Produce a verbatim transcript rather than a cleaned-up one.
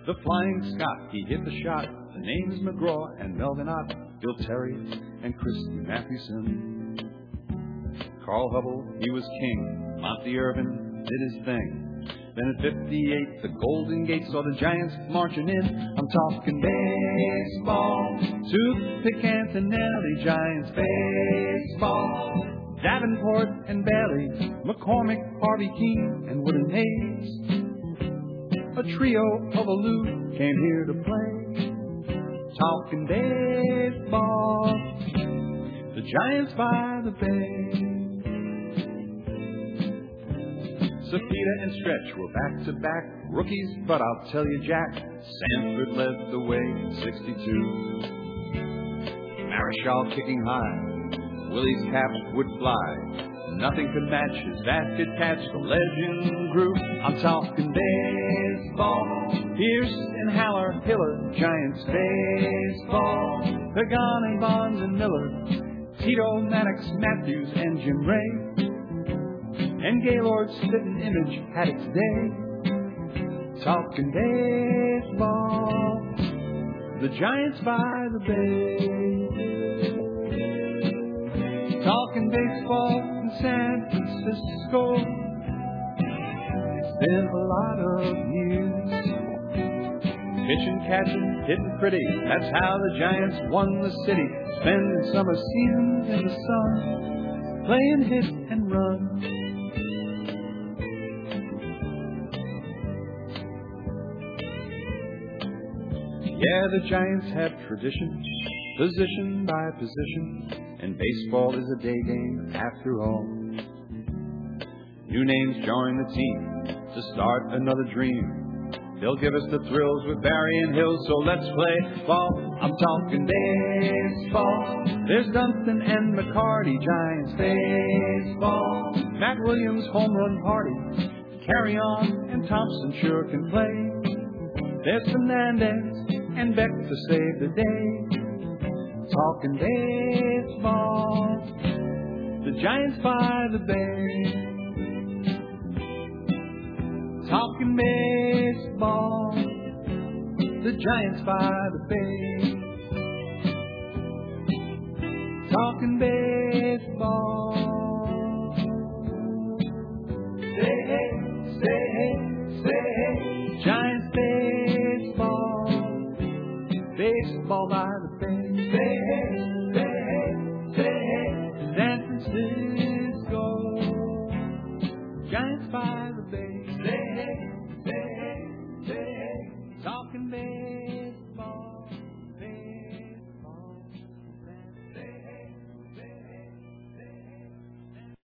the Flying Scot, he hit the shot. The names McGraw and Melvin Ott, Bill Terry and Christy Mathewson. Carl Hubble, he was king. Monty Irvin did his thing. Then at fifty-eight, the Golden Gate saw the Giants marching in. I'm talking baseball, Toothpick Antonelli, Giants baseball. Davenport and Bailey, McCormick, Harvey Keene, and Wood and Hayes. A trio of aloof came here to play. Talking baseball, the Giants by the Bay. Cepeda and Stretch were back-to-back rookies, but I'll tell you, Jack, Sanford led the way in sixty-two. Marischal kicking high, Willie's cap would fly. Nothing could match his bat could catch, the legend grew. I'm talking baseball, Pierce and Haller, Hiller, Giants baseball. Pagani, Bonds and Miller, Tito, Maddox, Matthews and Jim Ray. And Gaylord's spitting image had its day. Talking baseball, the Giants by the Bay. Talking baseball in San Francisco. It's been a lot of years. Pitching, catching, hitting pretty. That's how the Giants won the city. Spending summer seasons in the sun, playing hit and run. Yeah, the Giants have tradition, position by position, and baseball is a day game after all. New names join the team to start another dream. They'll give us the thrills with Barry and Hill, so let's play ball. I'm talking baseball. There's Dunston and McCarty, Giants baseball. Matt Williams, home run party. Carry on and Thompson sure can play. There's Fernandez and Beck to save the day. Talking baseball, the Giants by the Bay. Talking baseball, the Giants by the Bay. Talking baseball. Say hey, say hey, say hey, Giants baseball. Baseball by the Bay. Say